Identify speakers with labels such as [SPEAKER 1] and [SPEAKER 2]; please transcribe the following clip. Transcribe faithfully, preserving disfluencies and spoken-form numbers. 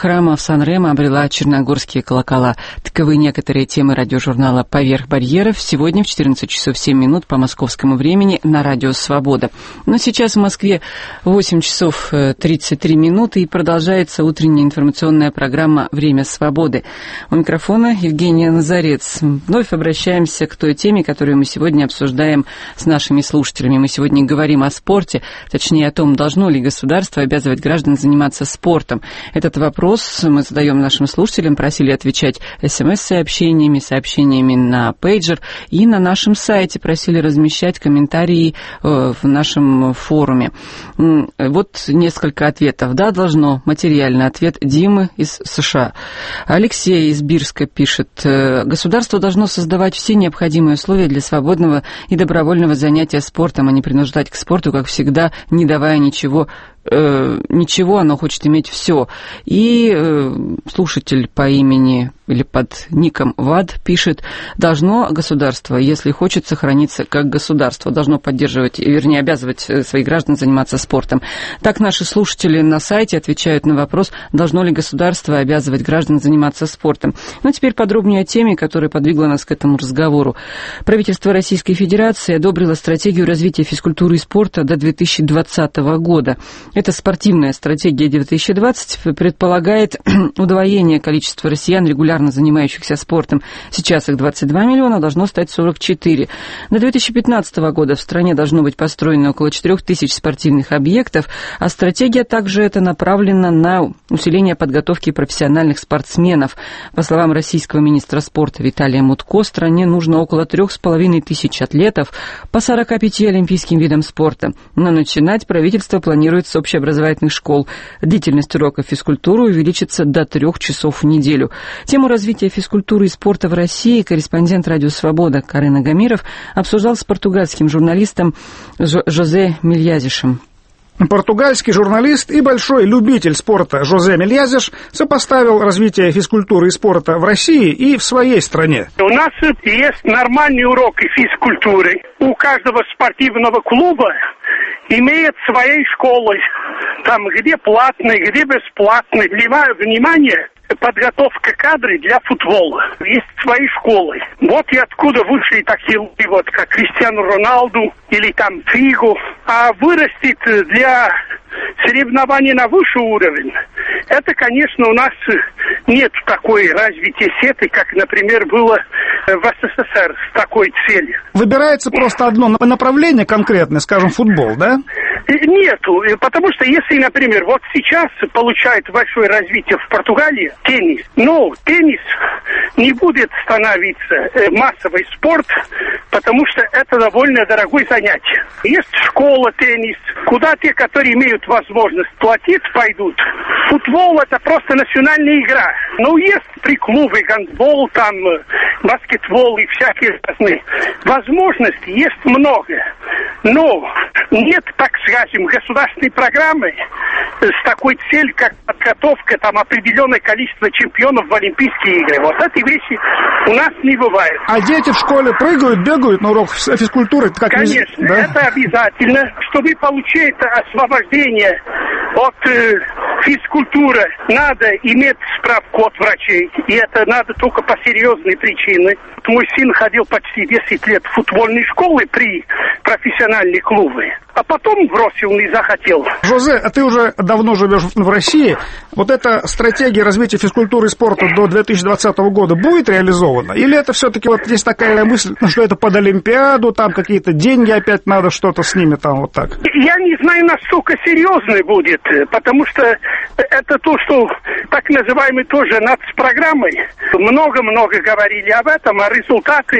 [SPEAKER 1] храма в Сан-Ремо обрела черногорские колокола. Таковы некоторые темы радиожурнала «Поверх барьеров» сегодня в четырнадцать часов семь минут по московскому времени на радио «Свобода». Но сейчас в Москве восемь часов тридцать три минуты и продолжается утренняя информационная программа «Время свободы». У микрофона Евгения Назарец. Вновь обращаемся к той теме, которую мы сегодня обсуждаем с нашими слушателями. Мы сегодня говорим о спорте, точнее о том, должно ли государство обязывать граждан заниматься спортом. Этот вопрос мы задаем нашим слушателям, просили отвечать смс-сообщениями, сообщениями на пейджер и на нашем сайте просили размещать комментарии в нашем форуме. Вот несколько ответов. Да, должно. Материальный ответ Димы из США. Алексей из Бирска пишет: государство должно создавать все необходимые условия для свободного и добровольного занятия спортом, а не принуждать к спорту, как всегда, не давая ничего Э, ничего, оно хочет иметь все. И э, слушатель по имени или под ником Вад пишет: должно государство, если хочет сохраниться как государство, должно поддерживать, вернее, обязывать своих граждан заниматься спортом. Так наши слушатели на сайте отвечают на вопрос, должно ли государство обязывать граждан заниматься спортом. Ну, теперь подробнее о теме, которая подвигла нас к этому разговору. Правительство Российской Федерации одобрило стратегию развития физкультуры и спорта до две тысячи двадцатого года. Эта спортивная стратегия две тысячи двадцать предполагает удвоение количества россиян, регулярно занимающихся спортом. Сейчас их двадцать два миллиона, должно стать сорок четыре. До две тысячи пятнадцатого года в стране должно быть построено около четырех тысяч спортивных объектов, а стратегия также это направлена на усиление подготовки профессиональных спортсменов. По словам российского министра спорта Виталия Мутко, стране нужно около трех с половиной тысяч атлетов по сорока пяти олимпийским видам спорта. Но начинать правительство планирует с общеобразовательных школ. Длительность уроков физкультуры увеличится до трех часов в неделю. Тему развития физкультуры и спорта в России корреспондент радио «Свобода» Карен Агамиров обсуждал с португальским журналистом Жозе Мильязишем.
[SPEAKER 2] Португальский журналист и большой любитель спорта Жозе Мильязиш сопоставил развитие физкультуры и спорта в России и в своей стране.
[SPEAKER 3] У нас есть нормальные уроки физкультуры. У каждого спортивного клуба имеет своей школы. Там где платные, где бесплатные. Внимание, подготовка кадры для футбола. Есть свои школы. Вот и откуда вышли такие люди, вот как Криштиану Роналду или там Фигу. А вырастет для соревнований на высший уровень. Это, конечно, у нас нет такой развития сети, как, например, было в СССР с такой целью.
[SPEAKER 2] Выбирается просто одно направление конкретное, скажем, футбол, да?
[SPEAKER 3] Нету, потому что если, например, вот сейчас получает большое развитие в Португалии теннис, но теннис не будет становиться массовый спорт, потому что это довольно дорогое занятие. Есть школа теннис, куда те, которые имеют возможность платить, пойдут. Футбол — это просто национальная игра. Но есть при клубе гандбол, там баскетбол и всякие разные возможности, есть много. Но нет, так скажем, государственной программы с такой целью, как подготовка там определенное количество чемпионов в Олимпийские игры. Вот эти вещи у нас не бывает.
[SPEAKER 2] А дети в школе прыгают, бегают на урок физкультуры? Как
[SPEAKER 3] Конечно,
[SPEAKER 2] мы... да?
[SPEAKER 3] это обязательно. Чтобы получить освобождение от э, физкультуры, надо иметь справку от врачей. И это надо только по серьезной причине. Мой сын ходил почти десять лет в футбольной школе при профессиональных клубах. А потом бросил, не захотел.
[SPEAKER 2] Жозе, а ты уже давно живешь в России. Вот эта стратегия развития физкультуры и спорта до две тысячи двадцатого года будет реализована? Или это все-таки вот есть такая мысль, что это под Олимпиаду, там какие-то деньги опять надо, что-то с ними там вот так?
[SPEAKER 3] Я не знаю, насколько серьезный будет, потому что это то, что так называемый тоже нацпрограммой. Много-много говорили об этом, а результаты